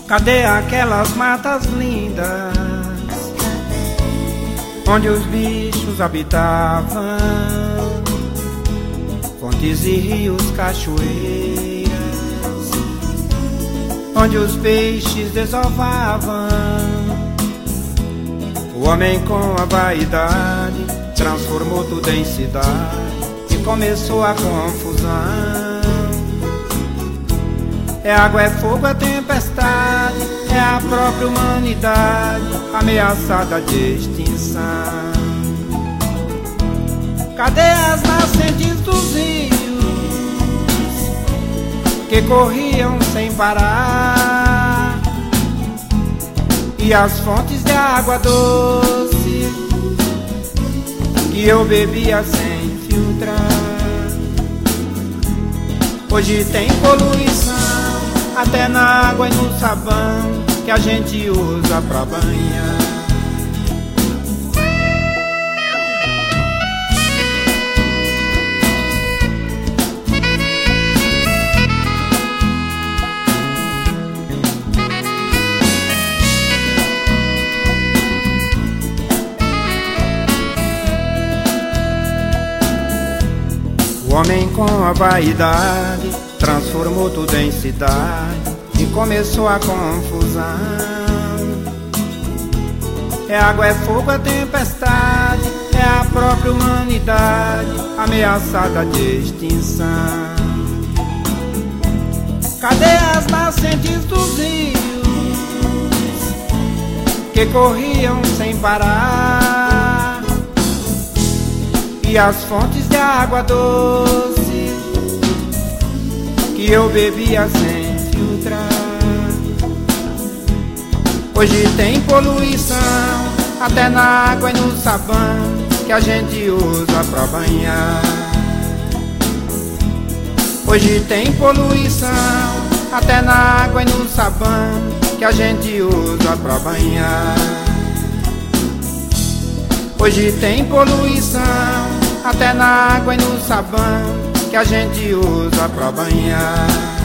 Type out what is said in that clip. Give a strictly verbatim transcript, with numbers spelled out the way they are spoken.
Cadê aquelas matas lindas onde os bichos habitavam? Fontes e rios, cachoeiras, onde os peixes desovavam. O homem com a vaidade transformou tudo em cidade e começou a confusão. É água, é fogo, é tempestade, é a própria humanidade ameaçada de extinção. Cadê as nascentes dos rios que corriam sem parar? E as fontes de água doce que eu bebia sem filtrar? Hoje tem poluição até na água e no sabão que a gente usa pra banhar. O homem com a vaidade transformou tudo em cidade e começou a confusão. É água, é fogo, é tempestade, é a própria humanidade ameaçada de extinção. Cadê as nascentes dos rios que corriam sem parar? E as fontes de água doce que eu bebia sem filtrar? Hoje tem poluição até na água e no sabão que a gente usa pra banhar. Hoje tem poluição até na água e no sabão que a gente usa pra banhar. Hoje tem poluição até na água e no sabão que a gente usa pra banhar.